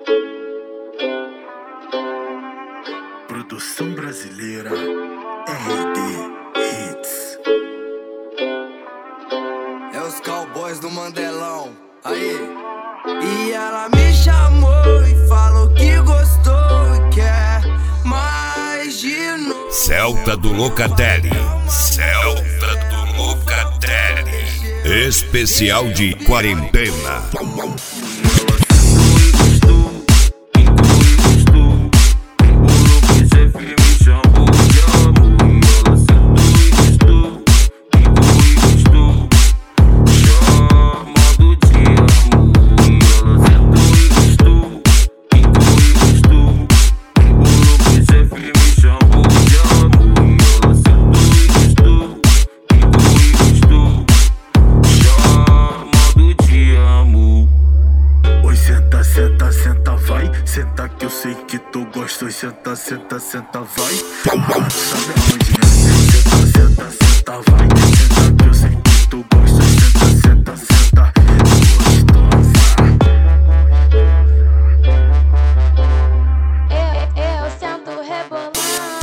Produção brasileira RD Hits. É os cowboys do Mandelão. Aí. E ela me chamou e falou que gostou e quer mais de novo. Celta do Locatelli. Celta do Locatelli. Especial de quarentena. Senta que eu sei que tu gosta. Senta, senta, senta, vai. Sabe aonde é? Senta, senta, senta, vai. Senta que eu sei que tu gosta. Senta, senta, senta, gostosa. Eu sento rebolando.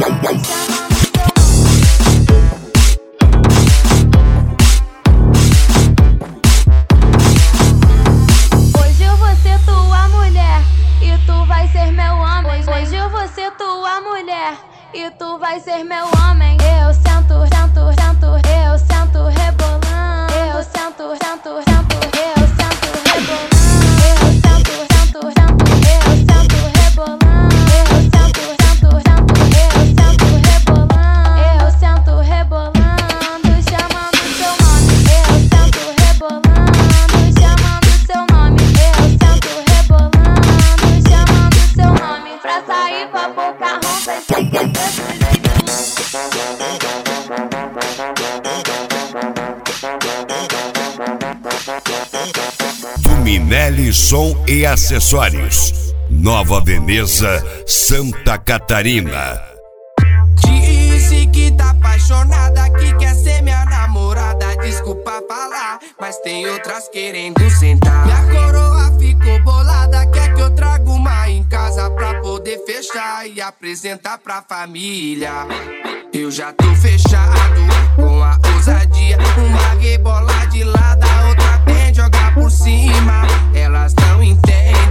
Hoje eu vou ser tua mulher e tu vai ser meu homem. Hoje eu vou ser tua mulher e tu vai ser meu homem. Eu sento, sento, sento, eu sento rebolando. Eu sento, sento, sento, eu sento rebolando. Eu sento, sento, sento, eu sento rebolando. Eu sento, sento, sento, eu sento rebolando. Eu sento rebolando, chamando seu nome. Eu sento rebolando, chamando seu nome. Eu sento rebolando, chamando seu nome. Pra sair pra Pocahontas, tem que ter. Minelli Som e Acessórios, Nova Veneza, Santa Catarina. Disse que tá apaixonada, que quer ser minha namorada. Desculpa falar, mas tem outras querendo sentar. Minha coroa ficou bolada, quer que eu traga uma em casa pra poder fechar e apresentar pra família. Eu já tô fechado com a ousadia. Uma rebola de lado, a outra vem jogar por cima. Elas não entendem